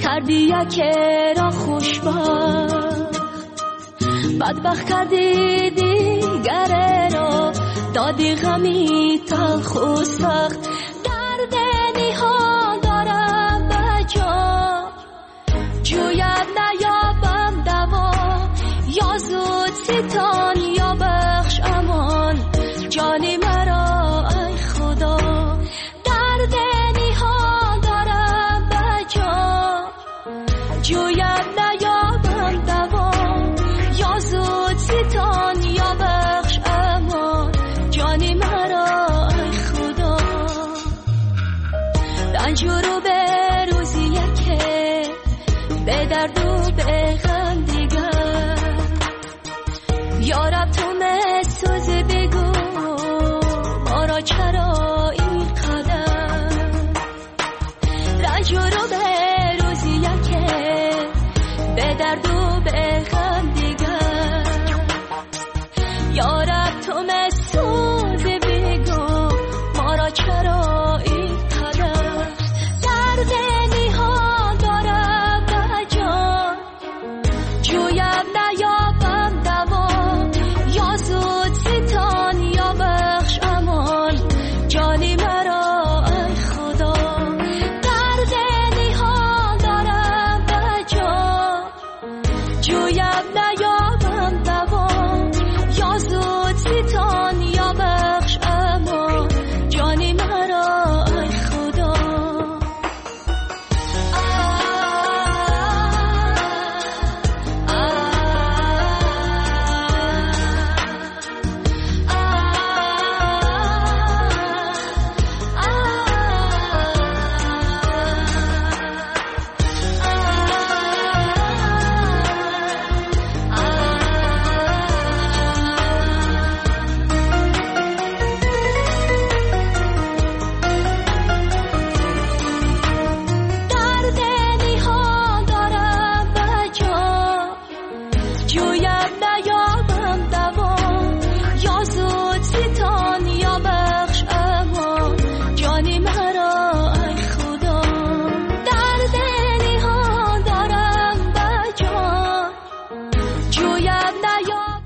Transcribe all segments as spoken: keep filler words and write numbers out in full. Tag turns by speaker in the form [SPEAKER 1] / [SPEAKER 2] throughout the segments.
[SPEAKER 1] کردی یکی را خوشبخت، بدبخت کردی دیگره را، دادی غمی تلخ و سخت. درد نهان دارم به جان، جویم نیابم دوا، یا زود ستان یا بخش امان جان مرا ای خدا. درد نهان دارم به جان، جویم نیابم دوا، یا زود ستان یا بخش امان جان مرا ای خدا. رنجورو به روزی یکه، به درد و به غم دیگر، یارب تو مسوز بگو ما را چرا این قدر. رنجورو به روزی یکه، به درد و به غم دیگر، یارب تو مسوز بگو ما را چرا این قدر. درد نهان دارم به جان، جویم نیابم دوا، یا زود ستان یا بخش امان جان مرا ای خدا. درد نهان دارم به جان، جویم نیابم دوا، یا زود ستان یا بخش امان جان مرا ای خدا. درد نهان دارم به جان، جویم نیابم دوا، یا زود ستان یا بخش امان جان مرا ای خدا. درد نهان دارم به جان، جویم نیابم.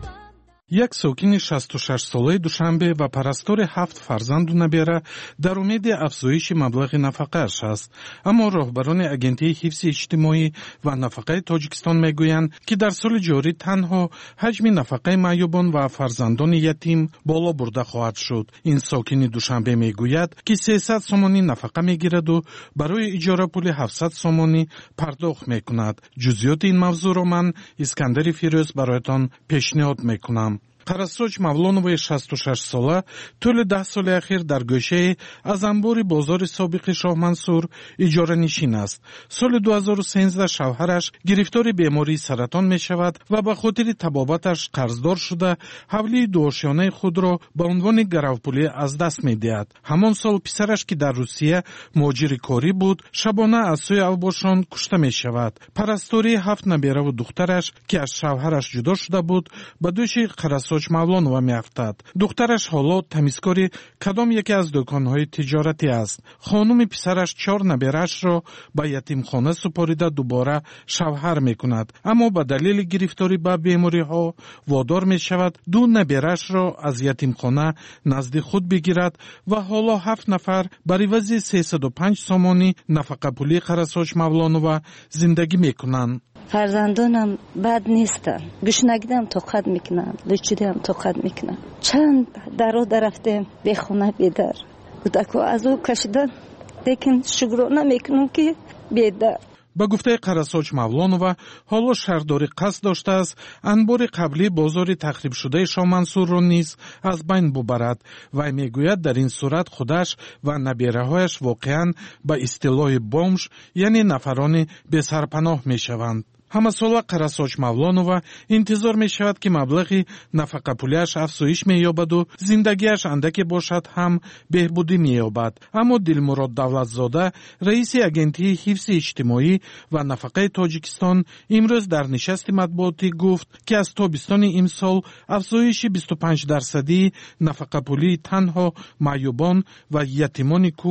[SPEAKER 2] یک سوکین شصت و شش ساله دوشنبه و پرستار هفت فرزند و نبیره در امید افزایش مبلغ نفقه‌اش است. اما راهبران اگنتی حفظ اجتماعی و نفقه تاجیکستان میگویند که در سال جاری تنها حجم نفقه معیوبان و فرزندان یتیم بالا برده خواهد شد. این ساکین دوشنبه میگوید که سیصد سومانی نفقه میگیرد و برای اجاره پول هفتصد سومانی پرداخت میکند. جزئیات این موضوع را من اسکندر فیروز برایتان پیشنهاد میکنم. قرصاج مولانوی شصت و شش ساله طول ده سال اخیر در گوشه از انبار بازار سابق شاه منصور اجاره نشین است. سال دو هزار و سیزده شوهرش گرفتار بیماری سرطان می شود و به خاطر طبابتش قرضدار شده حولی دوآشیانه خود را به عنوان گروپولی از دست می دهد. همان سال پسرش که در روسیه مهاجر کاری بود شبانه از سوی اوباشان کشته می شود. پرستاری هفت نبیره و دخترش که از شوهرش جدا شده بود به دوش قرصاج مولانووا میافتد. دخترش حالا تمیزکاری کدام یکی از دکانهای تجارتی است. خانم پسرش چهار نبیرش را به یتیمخانه سپاریده دوباره شوهر میکند، اما به دلیل گرفتاری به بیماری ها وادار می شود دو نبیرش را از یتیمخانه نزد خود بگیرد و حالا هفت نفر بر عوض سیصد و پنج سومانی نفقه پولی قرصاج مولانووا زندگی میکنند.
[SPEAKER 3] فرزندانم بد نیستن، گشنگیدم طاقت میکنن، لچیدم طاقت میکنن. چند درو درفتیم به خونه بیدر بودکو از او کشیدن، لیکن شکرانه میکنم که بیدر.
[SPEAKER 2] با گفته قرصاج مولانووا حالا شهرداری قصد داشته است انبار قبلی بازار تخریب شده شاه منصور را نیز از بین ببرد و میگوید در این صورت خودش و نبیره‌هایش واقعاً به اصطلاح بومش یعنی نفران به سرپناه میشوند. همه ساله قرصاج مولانووا انتظار می شود که مبلغ نفقه پولیش افزایش می یابد و زندگیش اندکی باشد هم بهبودی می یابد. اما دلمراد دولتزاده رئیس اگنتی حفظ اجتماعی و نفقه تاجیکستان امروز در نشست مطبوعاتی گفت که از تابستان امسال افزایش بیست و پنج درصدی نفقه پولی تنها معیوبان و یتیمان کول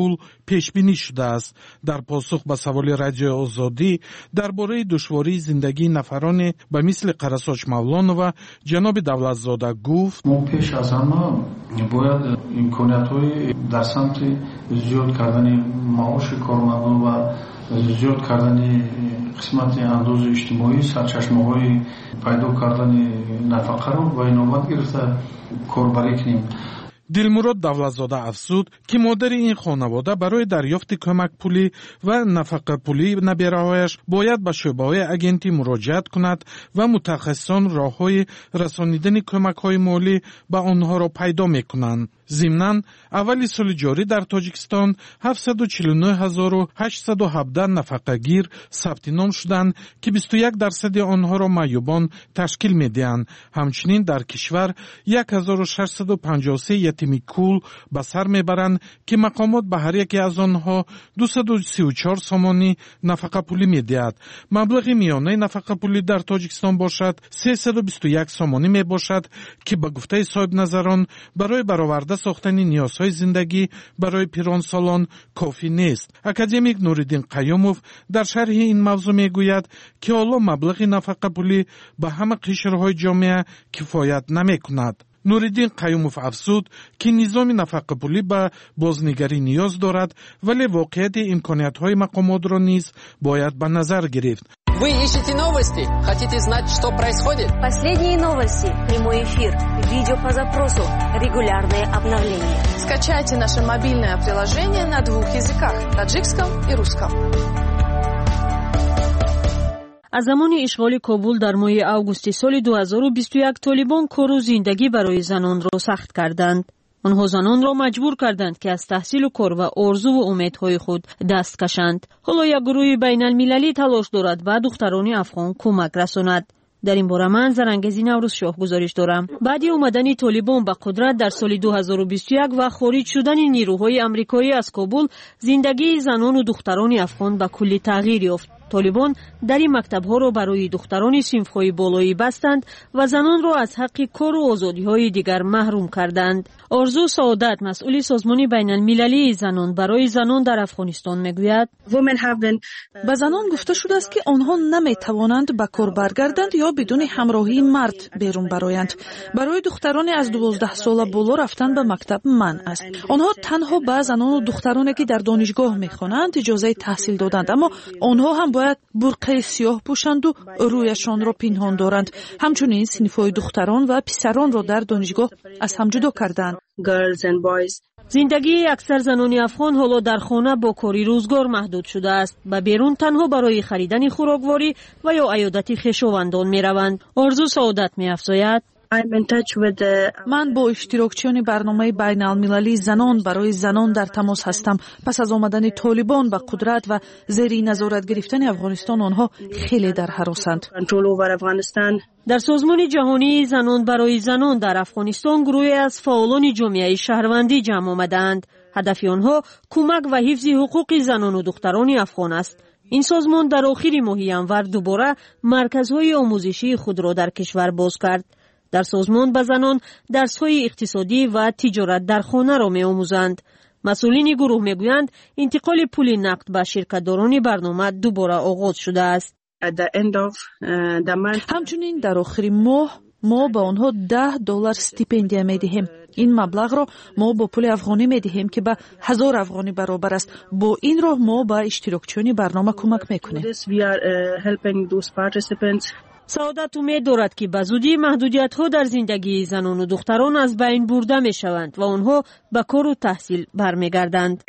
[SPEAKER 2] пешбинӣ шудааст. дар посух ба саволи радиои озодӣ дар бораи душвории зиндагии нафароне ба мисли Қарасоч Мавлонова ҷаноби Давлатзода гуфт:
[SPEAKER 4] мо пеш аз ҳама бояд имкониятҳои дар самти зиёд кардани маоши кормандон ва зиёд кардани қисмати андози иҷтимоӣ, сарчашмаҳои пайдо кардани нафақаро ба инобат гирифта корбарӣ кунем.
[SPEAKER 2] дилмурод Давлатзода афзуд ки модари ин хонавода барои дарёфти кӯмакпулӣ ва нафақапулӣ набераҳояш бояд ба шӯъбаҳои агентӣ муроҷиат кунад ва мутахассисон роҳҳои расонидани кӯмакҳои молӣ ба онҳоро пайдо мекунанд. зимнан аввали соли ҷорӣ дар Тоҷикистон ҳафтсаду чилу нӯҳ ҳазору ҳаштсаду ҳабдаҳ нафақагир сабти ном шуданд ки бисту як дарсади онҳоро маъюбон ташкил медиҳанд. ҳамчунин дар кишвар як ҳазору шашсаду панҷоҳу се ятими кул ба сар мебаранд ки мақомот ба ҳар яке аз онҳо дусаду сию чор сомонӣ нафақапулӣ медиҳад. маблағи миёнаи нафақапулӣ дар Тоҷикистон бошад сесаду бисту як сомонӣ мебошад ки ба гуфтаи соҳибназарон барои бароварда сохтани ниёзҳои зиндагӣ барои пиронсолон кофӣ нест. академик Нуриддин Қаюмов дар шарҳи ин мавзӯъ мегӯяд ки ҳоло маблағи нафақапулӣ ба ҳама қишрҳои ҷомеа кифоят намекунад. Нуриддин Қаюмов афзуд ки низоми нафақапулӣ ба бознигарӣ ниёз дорад, вале воқеияти имкониятҳои мақомотро низ бояд ба назар гирифт.
[SPEAKER 5] Вы ищете новости? Хотите знать, что происходит?
[SPEAKER 6] Последние новости, прямой эфир, видео по запросу, регулярные обновления.
[SPEAKER 7] Скачайте наше мобильное приложение на двух языках – таджикском и русском.
[SPEAKER 8] аз замони ишғоли Кобул дар моҳи августи соли ду ҳазору бисту як толибон кору зиндагӣ барои занонро сахт карданд. онҳо занонро маҷбур карданд ки аз таҳсилу кор ва орзуву умедҳои худ даст кашанд. ҳоло як гурӯҳи байналмилалӣ талош дорад ба духтарони афғон кӯмак расонад. дар ин бора ман Зарангези Наврӯзшоҳ гузориш дорам. баъди омадани толибон ба қудрат дар соли ду ҳазору бисту як ва хориҷ шудани нирӯҳои амрикоӣ аз Кобул, зиндагии занону духтарони афғон ба куллӣ тағйир ёфт. طالبان در این مکتب‌ها را برای دختران صنف‌های بالایی بستند و زنان را از حق کار و آزادی‌های دیگر محروم کردند. آرزو سعادت مسئول سازمان بین‌المللی زنان برای زنان در افغانستان میگوید
[SPEAKER 9] به زنان گفته شده است که آنها نمی‌توانند به کار برگردند یا بدون همراهی مرد بیرون برآیند. برای دختران از دوازده ساله بالا رفتن به مکتب منع است. آنها تنها به زنان و دخترانی که در دانشگاه می‌خوانند اجازه تحصیل دادند، اما آنها هم باید برقع سیاه پوشند و رویشان را پنهان دارند. همچنین صنف‌های دختران و پسران را در دانشگاه از هم جدا کردند.
[SPEAKER 8] زندگی اکثر زنان افغان حالا در خانه با کاری روزگار محدود شده است. به بیرون تنها برای خریدن خوراکواری و یا عیادت خویشاوندان می‌روند. آرزو سعادت می‌افزاید:
[SPEAKER 9] من با اشتراکچیان برنامه بین‌المللی زنان برای زنان در تماس هستم. پس از آمدن طالبان به قدرت و زیر نظارت گرفتن افغانستان آنها خیلی در هراسند.
[SPEAKER 8] در سازمان جهانی زنان برای زنان در افغانستان گروهی از فعالان جامعه شهروندی جمع آمدند. هدف آنها کمک و حفظ حقوق زنان و دختران افغان است. این سازمان در آخر ماه ژانویه دوباره مرکزهای آموزشی خود را در کشور باز کرد. در سازمان به زنان درس‌های اقتصادی و تجارت در خانه را می‌آموزند. مسئولین گروه می‌گویند انتقال پول نقد به شرکت‌داران برنامه دوباره آغاز شده است.
[SPEAKER 9] همچنین در آخر ماه ما به آنها ده دلار استیپندیا می‌دهیم. این مبلغ را ما با پول افغانی می‌دهیم که به هزار افغانی برابر است. با این راه ما به اشتراکچیان برنامه کمک می‌کنیم.
[SPEAKER 8] سعادت امید دارد که به زودی محدودیت‌ها در زندگی زنان و دختران از بین برده می‌شوند و آنها به کار و تحصیل برمیگردند.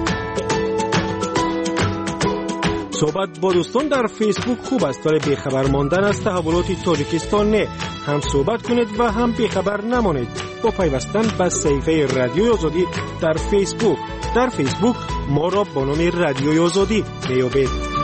[SPEAKER 10] صحبت با دوستان در فیسبوک خوب است، ولی بیخبر ماندن از تحولات تاجیکستان نه. هم صحبت کنید و هم بیخبر نمانید با پیوستن به صفحه رادیوی آزادی در فیسبوک. در فیسبوک ما را با نام رادیوی آزادی میابید.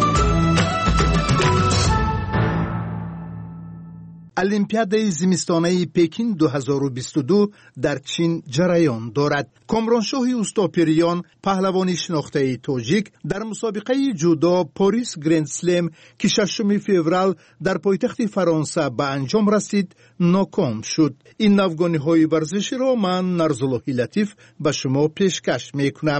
[SPEAKER 11] олимпиадаи зимистонаи Пекин ду ҳазору бисту ду дар чин ҷараён дорад. Комроншоҳи Устопириён, паҳлавони шинохтаи тоҷик, дар мусобиқаи ҷудо Порис Гранд Слем ки шашуми феврал дар пойтахти Фаронса ба анҷом расид, ноком шуд. ин навгониҳои варзиширо ман Нарзуллоҳи Латиф ба шумо пешкаш мекунам.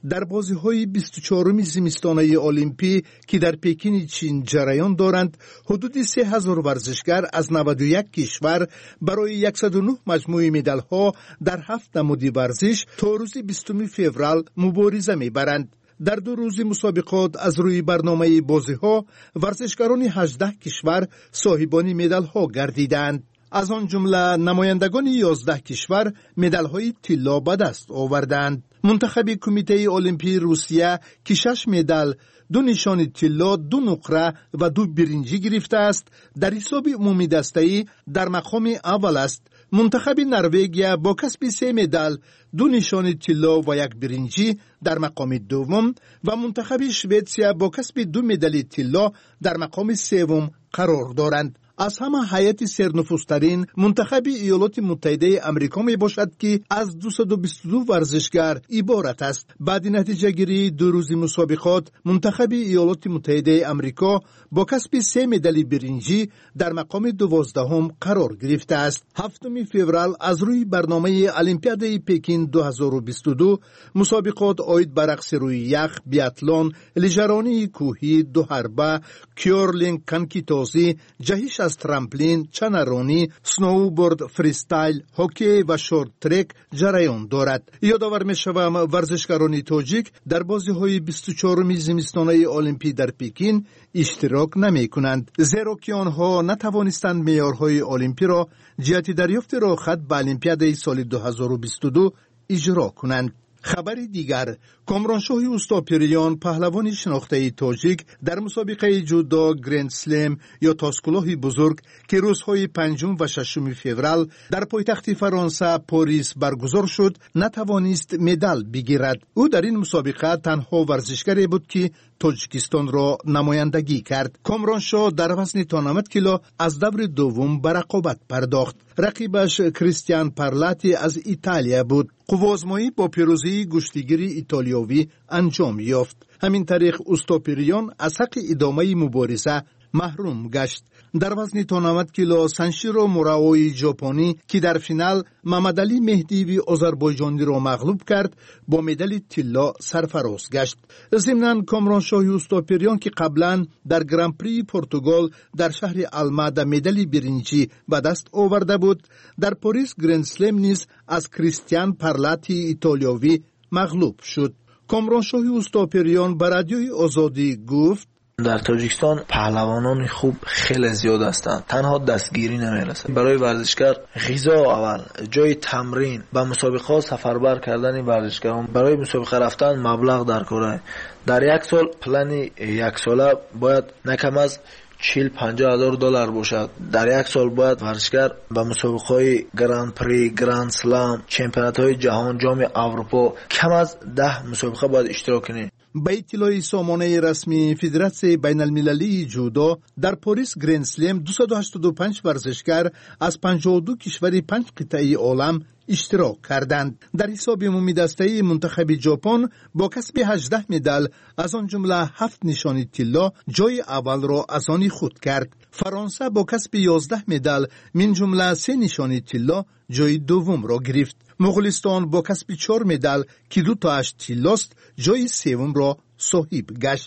[SPEAKER 11] در بازی‌های بیست و چهارم زمستانه المپی که در پکین چین جریان دارند، حدود سه هزار ورزشکار از نود و یک کشور برای صد و نه مجموعه مدال‌ها در هفت نمود ورزش تا روز بیستم فوریه مبارزه می‌برند. در دو روز مسابقات از روی برنامه بازی‌ها ورزشکاران هجده کشور صاحبان مدال‌ها گردیدند. از آن جمله نمایندگان یازده کشور مدال‌های طلا به دست آوردند. منتخب کمیته المپی روسیه که شش مدال، دو نشان طلا، دو نقره و دو برنجی گرفته است، در حساب عمومی دسته‌ای در مقام اول است. منتخب نروژ با کسب سه مدال، دو نشان طلا و یک برنجی در مقام دوم و منتخب شوئد با کسب دو مدال طلا در مقام سوم قرار دارند. از همه هیئت سرنفوذترین منتخب ایالات متحده آمریکا می باشد که از دویست و بیست و دو ورزشکار عبارت است. بعد نتیجه گیری دو روز مسابقات، منتخب ایالات متحده آمریکا با کسب سه مدال برنجی در مقام دوازدهم قرار گرفته است. هفتم فوریه از روی برنامه المپیاد پکین دو هزار و بیست و دو مسابقات عاید بر رقص روی یخ، بیاتلون، لیژرانی کوهی، دو حربه، کیورلینگ، کنکی تازی، جهش از ترامپلین، چنرانی، سنوبورد، فریستایل، هوکی و شورت ترک جریان دارد. یادآور می‌شوم ورزشکاران تاجیک در بازی‌های بیست و چهارم زمستانه المپی در پکین اشتراک نمی‌کنند، زیرا که آنها نتوانستند معیارهای المپی را جهت دریافت راهخط به المپیاد سال دو هزار و بیست و دو اجرا کنند. خبر دیگر، کامرانشاه اوستاپیریان پهلوان شناخته تاجیک در مسابقه جودو گرند سلم یا تاسکلاه بزرگ که روزهای پنجم و ششم فوریه در پایتخت فرانسه پاریس برگزار شد نتوانست مدال بگیرد. او در این مسابقه تنها ورزشکاری بود که تاجیکستان را نمایندگی کرد. کامرانشاه در وزن تانمت کیلو از دور دوم به رقابت پرداخت. رقیبش کریستیان پارلاتی از ایتالیا بود. قوازمایی با پیروزی گشتیگیری ایتالیایی انجام یافت. همین طریق اوستاپیریان از حق ادامه مبارزه محروم گشت. در وزن تانمت کیلو سانشیرو موراوی ژاپنی که در فینال محمدعلی مهدی آذربایجانی را مغلوب کرد با مدال طلا سرفراز گشت. ضمناً کامرانشاه اوستاپیریان که قبلا در گرند پری پرتغال در شهر المادا مدال برنجی به دست آورده بود، در پاریس گرند سلم نیز از کریستیان پارلاتی ایتالیایی مغلوب شد. کامرانشاه اوستاپیریان به رادیوی آزادی گفت:
[SPEAKER 12] در تاجیکستان پهلوانان خوب خیلی زیاد هستند، تنها دستگیری نمیرسه. برای ورزشکار غذا اول، جای تمرین، با مسابقه سفربر کردن ورزشکاران، برای مسابقه رفتن مبلغ درکاره. در یک سال پلن یک ساله باید نکم از چهل پنجاه هزار دلار باشد. در یک سال باید ورزشکار به مسابقه گراند پری، گراند سلام، چمپیونات های جهان، جام اروپا کم از ده مسابقه باید اشتراک کنه.
[SPEAKER 11] به اطلاع سامانه رسمی فدراسیون بین المللی جودو، در پاریس گرند سلم دویست و هشتاد و پنج ورزشکار از پنجاه و دو کشور پنج قطعه عالم اشتراک کردند. در حساب عمومی دسته منتخب ژاپن با کسب هجده مدال از آن جمله هفت نشان طلا جای اول را از آن خود کرد. فرانسه با کسب یازده مدال من جمله سه نشان طلا جای دوم را گرفت. مغولستان با کسب چهار مدال که دو تاش طلاست جای سوم را صاحب گشت.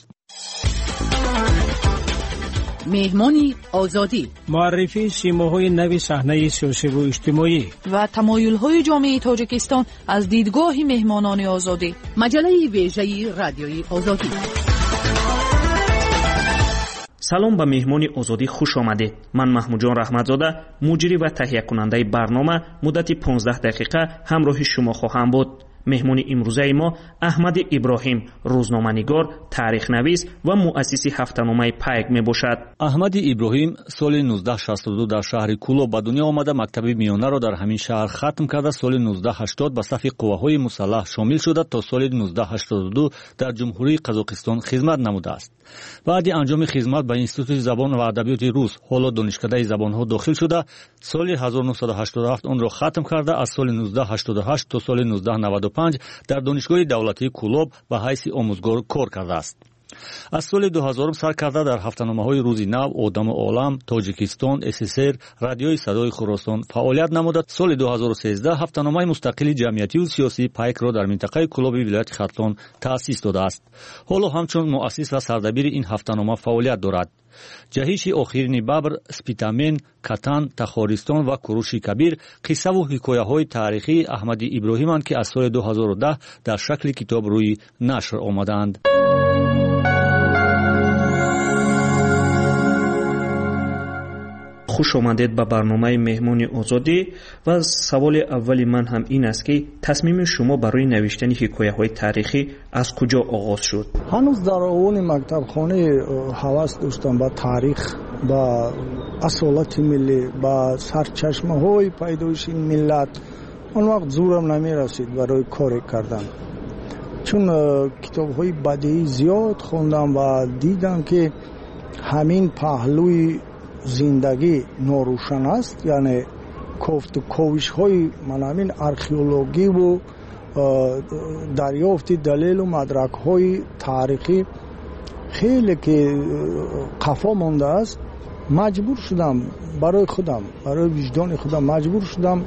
[SPEAKER 13] مهمانی آزادی،
[SPEAKER 10] معرفی سیماهای نوی صحنه سیاسی و اجتماعی
[SPEAKER 9] و تمایل‌های جامعه تاجیکستان از دیدگاه مهمانان آزادی.
[SPEAKER 13] مجله ویژه رادیوی آزادی.
[SPEAKER 14] سلام به مهمانی آزادی خوش آمدید. من محمود جان رحمتزاده، مجری و تهیه کننده برنامه، مدت پانزده دقیقه همراه شما خواهم بود. مهمانی امروزه ما احمد ابراهیم، روزنامه‌نگار، تاریخ نویس و مؤسس هفته‌نامه پیک می باشد.
[SPEAKER 15] احمد ابراهیم سال نوزده شصت و دو در شهر کولو به دنیا آمده. مکتب میانه را در همین شهر ختم کرده. سال نوزده هشتاد به صف قواهای مسلح شامل شده تا سال نوزده هشتاد و دو در جمهوری قزاقستان خدمت نموده است. بعد انجام خدمت به انستیتوت زبان و ادبیات روس، حالا دانشکده زبان‌ها داخل شده. سال هزار و نهصد و هشتاد و هفت آن را ختم کرده. از سال نوزده هشتاد و هشت تا سال نوزده نود و پنج در دانشگاه دولتی کولوب به حیث آموزگار کار کرده است. аз соли дуҳазорум сар карда дар ҳафтаномаҳои рӯзи нав, одаму олам, тоҷикистон, ссср, радиои садои хӯросон фаъолият намуда. соли дуҳазору сездах ҳафтаномаи мустақили ҷамъиятию сиёсии пайкро дар минтақаи Кӯлоби вилояти Хатлон таъсис додааст. ҳоло ҳамчун муассис ва сардабири ин ҳафтанома фаъолият дорад. ҷаҳиши охирини Бабр, Спитамен, Катан, Тахористон ва Куруши Кабир қиссаву ҳикояҳои таърихии Аҳмади Иброҳиманд, ки аз соли дуҳазору даҳ дар шакли китоб рӯи нашр омадаанд.
[SPEAKER 14] хуш омадед ба барномаи меҳмони озодӣ. ва саволи аввали ман ҳам ин аст, ки тасмими шумо барои навиштани ҳикояҳои таърихӣ аз куҷо оғоз шуд?
[SPEAKER 16] ҳанӯз дар овони мактабхона ҳавас доштам ба таърих, ба асолати миллӣ, ба сарчашмаҳои пайдоиши миллат. он вақт зӯрам намерасид барои коре кардан, чун китобҳои бадеӣ зиёд хондам ва дидам, ки ҳамин паҳлӯи зиндагӣ норӯшан аст. яъне кофту ковишҳои манамин археологиву дарёфти далелу мадракҳои таърихӣ хеле ки қафо мондааст. маҷбур шудам барои худам, барои виҷдони худам маҷбур шудам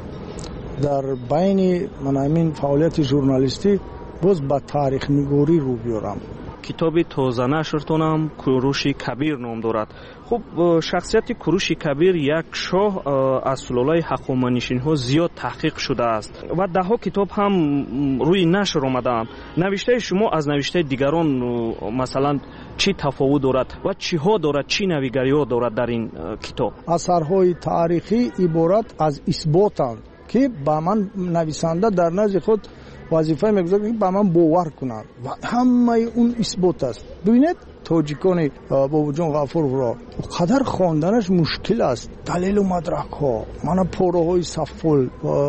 [SPEAKER 16] дар байни манамин фаъолияти журналистӣ боз ба таърихнигорӣ рӯ биёрам.
[SPEAKER 14] китоби тозанашртонам Куруши Кабир ном дорад. хуб, шахсияти Куруши Кабир як шоҳ аз сулолаи ҳақоманишинҳо зиёд таҳқиқ шудааст ва даҳо китоб ҳам рӯи нашр омадаам. навиштаи шумо аз навиштаи дигарон масалан чӣ тафовут дорад ва чиҳо дорад, чӣ навигариҳо дорад дар ин китоб?
[SPEAKER 16] асарҳои таърихӣ иборат аз исботанд, ки ба ман нависанда дар назди худ вазифа мегузорад, ки ба ман бовар кунанд ва ҳамаи он исбот аст. бибинед тоҷикони бобуҷон ғафуровро қадар хонданаш мушкил аст. далелу мадракҳо, мана пораҳои саффол,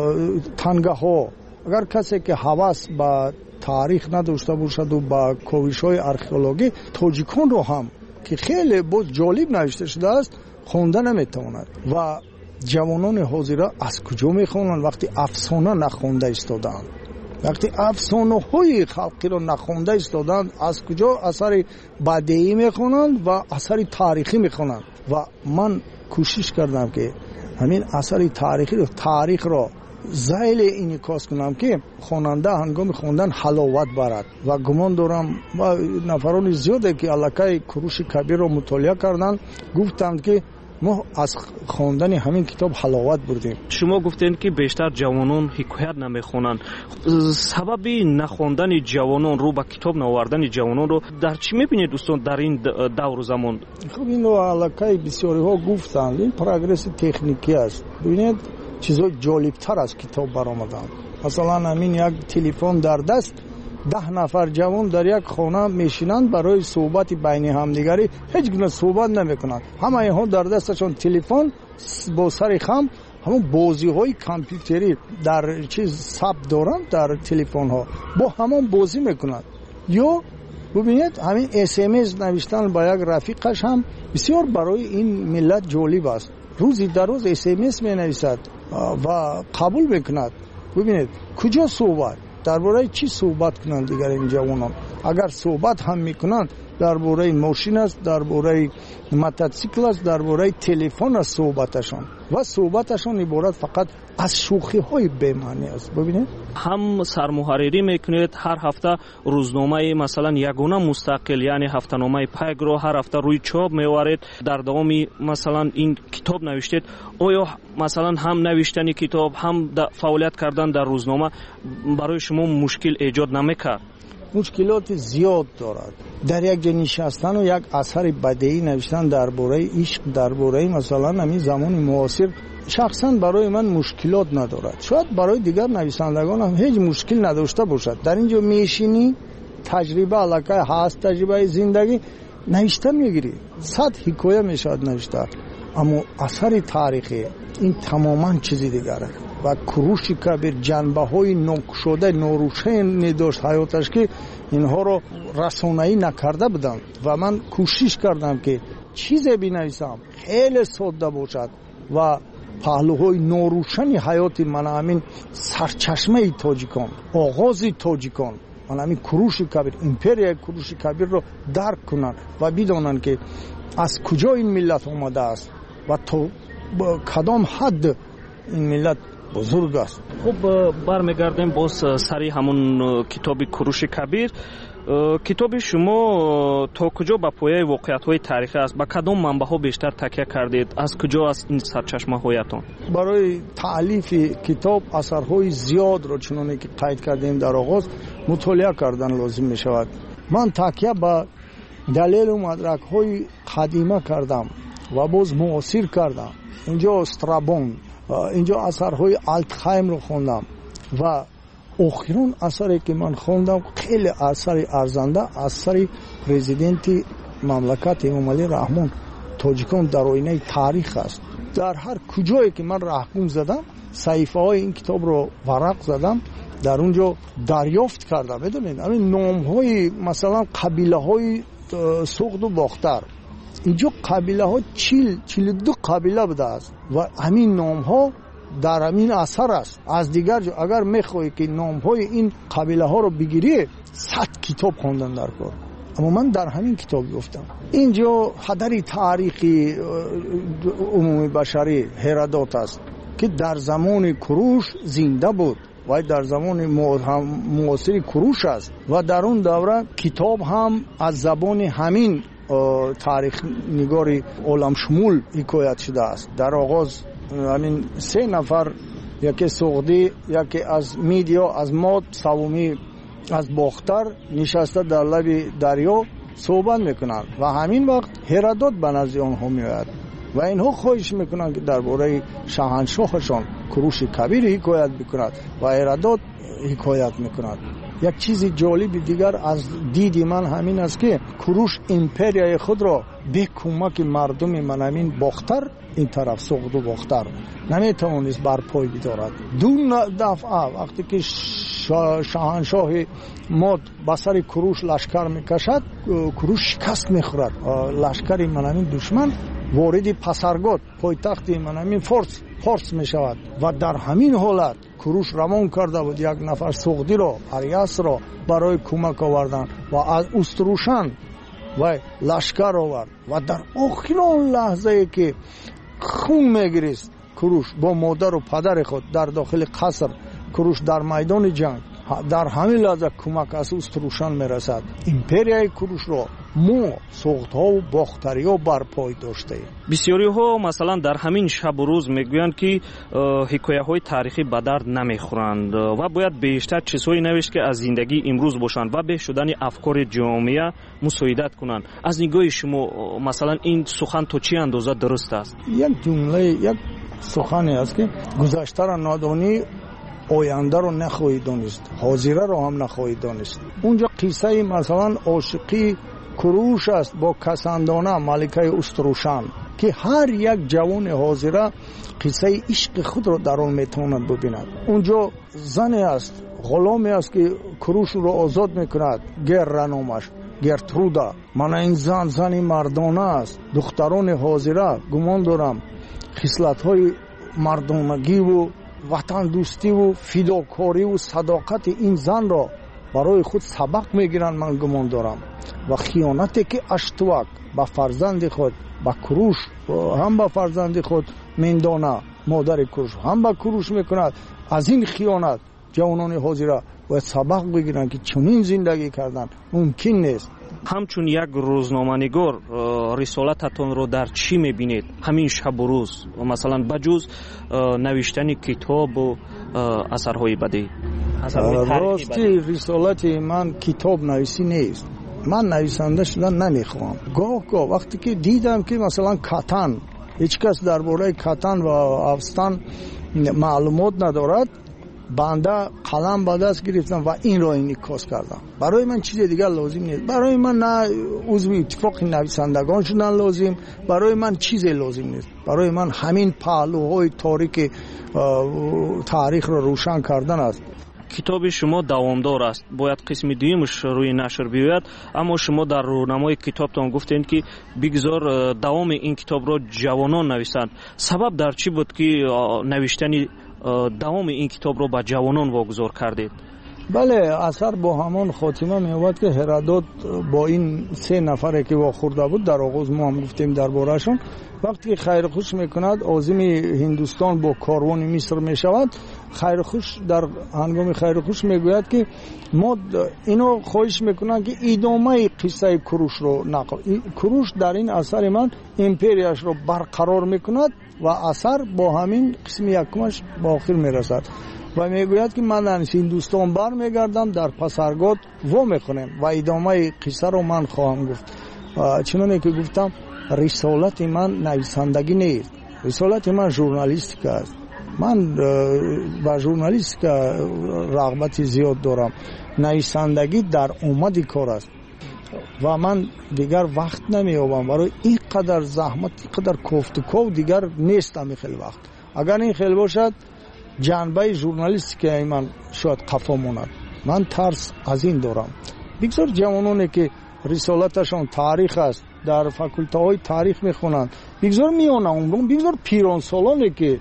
[SPEAKER 16] тангаҳо. агар касе ки ҳавас ба таърих надошта бошаду ба ковишҳои археологӣ, тоҷиконро ҳам ки хеле боз ҷолиб навишта шудааст, хонда наметавонад. ва ҷавонони ҳозира аз куҷо мехонанд вақти афсона нахонда истодаанд? вақти афсонаҳои халқиро нахонда истодаанд, аз куҷо асари бадеӣ мехонанд ва асари таърихӣ мехонанд? ва ман кӯшиш кардам, ки ҳамин асари таърихиро таърихро зайле инъикос кунам, ки хонанда ҳангоми хондан ҳаловат барад. ва гумон дорам ва нафарони зиёде, ки аллакай Куруши Кабирро мутолиа карданд, гуфтанд, ки мо аз хондани ҳамин китоб ҳаловат бурдем.
[SPEAKER 14] шумо гуфтед, ки бештар ҷавонон ҳикоят намехонанд. сабаби нахондани ҷавонон, рӯ ба китоб навовардани ҷавононро дар чӣ мебинед устон дар ин давру замон?
[SPEAKER 16] хуб, инро аллакай бисёриҳо гуфтанд, ин прогресси техникӣ аст. бибинед чизҳои ҷолибтар аз китоб баромаданд. масалан ҳамин як телефон дар даст, даҳ нафар ҷавон дар як хона мешинанд, барои суҳбати байни ҳамдигарӣ ҳеҷ гуна суҳбат намекунанд. ҳамаинҳо дар дасташон телефон бо сари хам, ҳамон бозиҳои компютерӣ дар чиз сабт доранд дар телефонҳо, бо ҳамон бозӣ мекунанд. ё бубинед ҳамин смс навиштан ба як рафиқаш ҳам бисёр барои ин миллат ҷолиб аст. рӯзи дароз смс менависад ва қабул мекунад. бубинед куҷо суҳбат, дар бораи чӣ суҳбат кунанд дигар ин ҷавонон? агар суҳбат ҳам мекунанд, дар бораи мошин аст, дар бораи мототсикл аст, дар бораи телефон аст суҳбаташон ва суҳбаташон иборат фақат аз шӯхиҳои бемаънӣ аст. бибинед
[SPEAKER 14] ҳам сармуҳаррирӣ мекунед, ҳар ҳафта рӯзномаи масалан ягона мустақил, яъне ҳафтаномаи пайгро ҳар ҳафта рӯи чоп меоваред, дар давоми масалан ин китоб навиштед. оё масалан ҳам навиштани китоб, ҳам фаъолият кардан дар рӯзнома барои шумо мушкил эҷод намекард?
[SPEAKER 16] мушкилоти зиёд дорад. дар як ҷо нишастану як асари бадеӣ навиштан дар бораи ишқ, дар бораи масалан ҳамин замони муосир шахсан барои ман мушкилот надорад. шояд барои дигар нависандагон ҳам ҳеҷ мушкил надошта бошад. дар ин ҷо мешинӣ, таҷриба аллакай ҳаст, таҷрибаи зиндагӣ навишта мегирӣ. сад ҳикоя мешавад навишта. аммо асари таърихӣ ин тамоман чизи дигар аст. ва Куруши Кабир ҷанбаҳои нокушода, норӯшане дошт ҳаёташ, ки инҳоро расонаӣ накарда буданд. ва ман кӯшиш кардам, ки чизе бинависам хеле содда бошад ва паҳлӯҳои норӯшани ҳаёти мана ҳамин сарчашмаи тоҷикон, оғози тоҷикон манами куруши кабир, империяи куруши кабир ро дарк кунанд ва бидонанд ки аз куҷо ин миллат омадааст ва то кадом ҳад ин миллат бузург аст.
[SPEAKER 14] хуб, бармегардем боз сари ҳамун китоби куруши кабир. китоби шумо то куҷо ба пояи воқеиятҳои таърихӣ аст? ба кадом манбаъҳо бештар такя кардед? аз куҷо аст ин сарчашмаҳоятон?
[SPEAKER 16] барои таълифи китоб асарҳои зиёдро чуноне ки қайд кардем дар оғоз мутолиа кардан лозим мешавад. ман такя ба далелу мадракҳои қадима кардам ва боз муосир кардам. инҷо страбон, инҷо асарҳои алтхаймро хондам ва охирон асаре ки ман хондам хеле асари арзанда асари президенти мамлакати эмомалӣ раҳмон тоҷикон дар оинаи таърих аст. дар ҳар куҷое ки ман раҳгум задам, саҳифаҳои ин китобро варақ задам, дар он ҷо дарёфт кардам. медонед ҳамин номҳои масалан қабилаҳои суғду бохтар, инҷо қабилаҳо чил чилу ду қабила будааст ва ҳамин номҳо дар ҳамин асар аст. аз дигар ҷо агар мехоҳӣ ки номҳои ин қабилаҳоро бигирӣ, сад китоб хондан дар кор. аммо ман дар ҳамин китоб гуфтам. инҷо ҳадари таърихи умуми башарӣ Ҳеродот аст ки дар замони Куруш зинда буд ва дар замони муосири Куруш аст ва дар он давра китоб ҳам аз забони ҳамин таърихнигори оламшумул ҳикоят шудааст. дар оғоз ҳамин се нафар, яке суғдӣ, яке аз мидиё, аз мод, савуми аз бохтар нишаста дар лаби дарё суҳбат мекунанд ва ҳамин вақт Ҳеродот ба назди онҳо меояд ва инҳо хоҳиш мекунанд ки дар бораи шаҳаншоҳашон Куруши Кабир ҳикоят бикунад ва Ҳеродот ҳикоят мекунад. як чизи ҷолиби дигар аз диди ман ҳамин аст ки Куруш империяи худро бе кӯмаки мардуми манамин бохтар, ин тараф суғду бохтар наметавонист барпой бидорад. ду дафъа вақте ки шаҳаншоҳи мод ба сари Куруш лашкар мекашад, Куруш шикаст мехӯрад. лашкари манамин душман вориди Пасаргот, пойтахти манамин форс форс мешавад ва дар ҳамин ҳолат Куруш равон карда буд як нафар суғдиро, Ариасро барои кӯмак овардан ва аз Уструшан вай лашкар овард ва дар охирон лаҳзае ки хун мегирист Куруш бо модару падари худ дар дохили қаср, Куруш дар майдони ҷанг, дар ҳамин лаҳза кӯмак аз Уструшан мерасад. империяи Курушро мо суғдҳову бохтариҳо барпой доштаем.
[SPEAKER 14] бисёриҳо масалан дар ҳамин шабу рӯз мегӯянд ки ҳикояҳои таърихӣ ба дард намехӯранд ва бояд бештар чизҳои навишт ки аз зиндагии имрӯз бошанд ва бе шудани афкори ҷомеа мусоидат кунанд. аз нигоҳи шумо масалан ин сухан то чӣ андоза дуруст аст?
[SPEAKER 16] як ҷумлаи як сухане аст ки гузаштаро нодонӣ, ояндаро нахоҳӣ донист, ҳозираро ҳам нахоҳӣ донист. унҷо қиссаи масалан ошиқии Куруш аст бо Касандона, маликаи Уструшан, ки ҳар як ҷавони ҳозира қиссаи ишқи худро дар он метавонад бубинад. унҷо зане аст, ғуломе аст ки Курушро озод мекунад, Герра номаш, Гертруда. мана ин зан зани мардона аст. духтарони ҳозира гумон дорам хислатҳои мардонагиву ватандӯстиву фидокориву садоқати ин занро барои худ сабақ мегиранд, ман гумон дорам. ва хиёнате ки Аштувак ба фарзанди худ, ба Куруш, ҳам ба фарзанди худ Миндона, модари Куруш, ҳам ба Куруш мекунад. аз ин хиёнат ҷавонони ҳозира бояд сабақ бигиранд ки чунин зиндагӣ кардан мумкин нест.
[SPEAKER 14] ҳамчун як рӯзноманигор рисолататонро дар чӣ мебинед ҳамин шабу рӯз, масалан ба ҷуз навиштани китобу асарҳои бадӣ?
[SPEAKER 16] рости рисолати ман китоб нависӣ нест. ман нависанда шудан намехоҳам. гоҳ гоҳ вақте ки дидам ки масалан Катан, ҳеҷ кас дар бораи Катан ва Австан маълумот надорад, банда қалам ба даст гирифтам ва инро инъикос кардам. барои ман чизе дигар лозим нест. барои ман на узви иттифоқи нависандагон шудан лозим, барои ман чизе лозим нест. барои ман ҳамин паҳлӯҳои торики таърихро рӯшан кардан аст.
[SPEAKER 14] китоби шумо давомдор аст, бояд қисми дуюмаш рӯи нашр биёяд, аммо шумо дар рӯнамои китобтон гуфтед ки бигзор давоми ин китобро ҷавонон нависанд. сабаб дар чӣ буд ки навиштани давоми ин китобро ба ҷавонон вогузор кардед?
[SPEAKER 16] بله اثر با همان خاتمه می‌آورد که هرودوت با این سه نفری که واخورده بود در آغاز ما هم گفتیم درباره‌شون، وقتی که خیرخوش میکند عازم هندوستان با کاروان مصر میشود، خیرخوش در هنگام خیرخوش میگوید که ما اینو خواهش میکنن که ادامه قصه کوروش رو نقل. کوروش در این اثر من امپریاش رو برقرار میکند و اثر با همین قسم یکمش با آخر میرسد و میگوید که من از هندوستان بر میگردم، در پسرگاد و میخونم و ادامه قصه رو من خواهم گفت. چنانه که گفتم رسالت من نویسندگی نیست، رسالت من ژورنالیستیک است. من با ژورنالیستیک رغبت زیاد دارم. نویسندگی در اومد کار است و من دیگر وقت نمیابم برای این قدر زحمت، این قدر کوفت و کو دیگر نیستم. این خیلی وقت اگر این خیلی باشد جنبه ژورنالیستیک من شاید قفا ماند. من ترس از این دارم. بگذار جوانانی که رسالتشان تاریخ است در فاکولته های تاریخ میخونند، بگذار میان عمرون، بگذار پیران سالانی که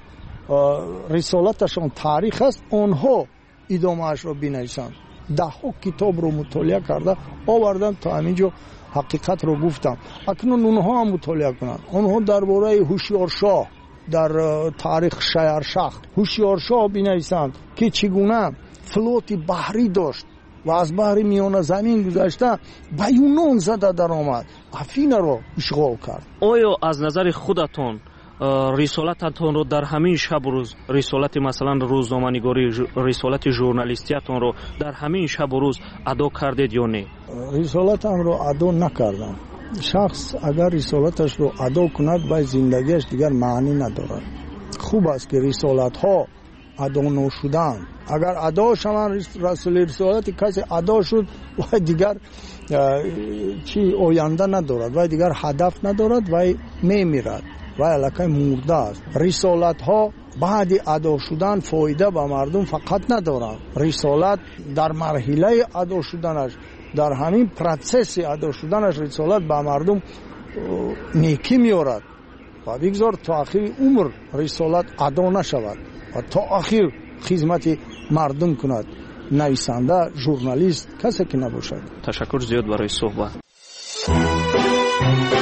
[SPEAKER 16] رسالتشان تاریخ است آنها ادامه اش را بنویسند. ده ها کتاب رو مطالعه کرده آوردم تا همینجا حقیقت رو گفتم. اکنون اونها هم مطالعه کنند. اونها درباره هوشیارشاه در تاریخ شهرشاه هوشیارشاه بنویسند که چگونه فلوت بحری داشت و از بحر میانه زمین گذشته به یونان زده در آمد، افین رو اشغال کرد.
[SPEAKER 14] آیا از نظر خودتون رسالتتون رو در همین شب و روز، رسالت مثلا روزنامه‌نگاری، رسالت ژورنالیستیتون رو در همین شب و روز ادا کردید یا نه؟
[SPEAKER 16] رسالتم رو ادا نکردم. شخص اگر رسالتش رو ادا کند باید زندگیش دیگر معنی ندارد. خوب است که رسالت ها ادا نشدن. اگر ادا شوند رسول رسالت کسی ادا شد و دیگر چی آینده ندارد و دیگر هدف ندارد و میمیرد و علاقه مرده است. رسالت ها بعد ادا شدن فایده به مردم فقط ندارد. رسالت در مرحله ادا شدنش، در همین پروسس ادا شدنش رسالت به مردم نیکی میارد و بگذار تا آخر عمر رسالت ادا نشود و تا آخر خدمت مردم کند. نویسنده، ژورنالیست، کسی که نباشد.
[SPEAKER 14] تشکر زیاد برای صحبت.